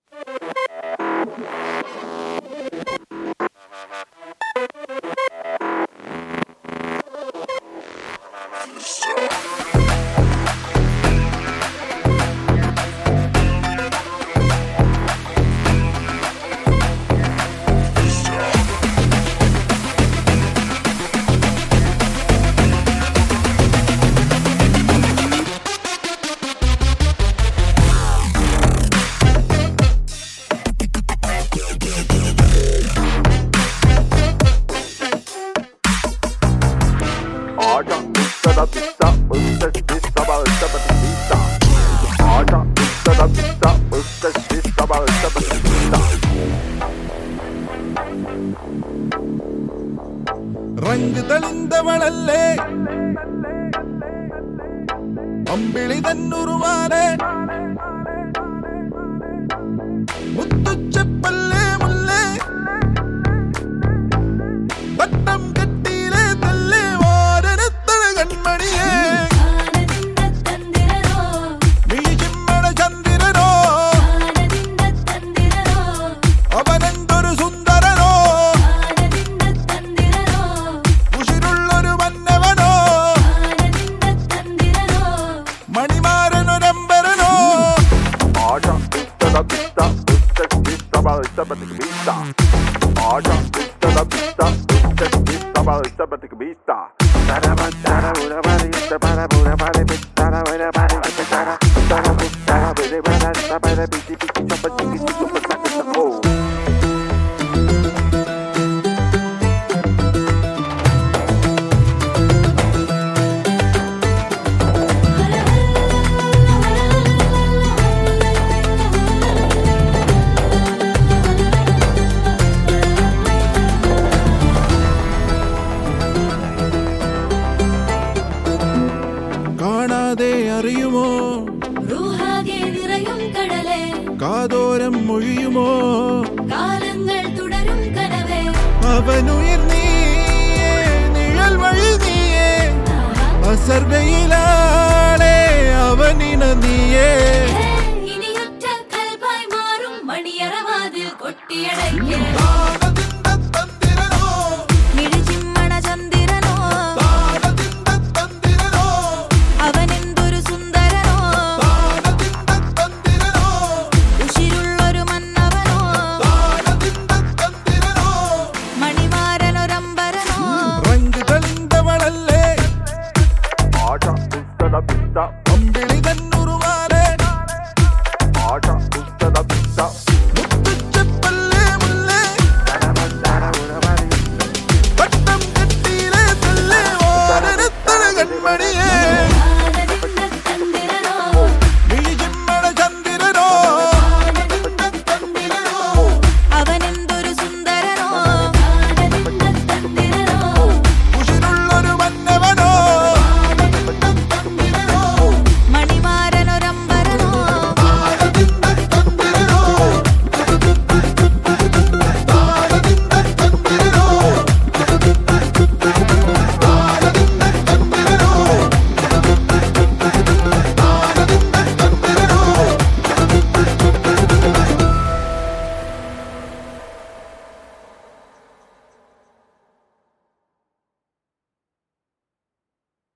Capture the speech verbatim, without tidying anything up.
रंग തെളിന്തവളല്ലേ അമ്പിളി തന്നുരുവാനെ മുത്തുച്ചപ്പല്ലേ മുല്ലേ പട്ടം കെട്ടിയിലെ തല്ലേ വാരനത്തഴ കൺമണിയേ മിഴിച്ചിമ്മട ചന്ദ്രനോ അവനെന്തൊരു സുന്ദരനോ ഉശിരുള്ളൊരു മന്നവനോ മണിമാരനൊരമ്പരനോ ആഴ വിത്തത വിത്ത വിത്ത വിത്തവ ഇഷ്ടപ്പെട്ട വിത്ത ആഴ വിത്തത വിത്ത വിത്ത വിത്തവ ഇഷ്ടപ്പെട്ട വിത്ത തരവ തര ഉരവരി തര ഉരവരി തര ഉരവരി തര തര തര ഉരവരി തര ബിജി ബിജി ചപ്പ ചിക്കി ചപ്പ ചപ്പ ഓ കാണാതെ അറിയുമോ റൂഹാകെ നിറയും കടലേ കാതോരം മൊഴിയുമോ കാലങ്ങൾ തുടരും കനവേ അവനുയിർ നീയേ നിഴൽ വഴി നീയേ അസർവയിലാളെ അവനിന നീയേ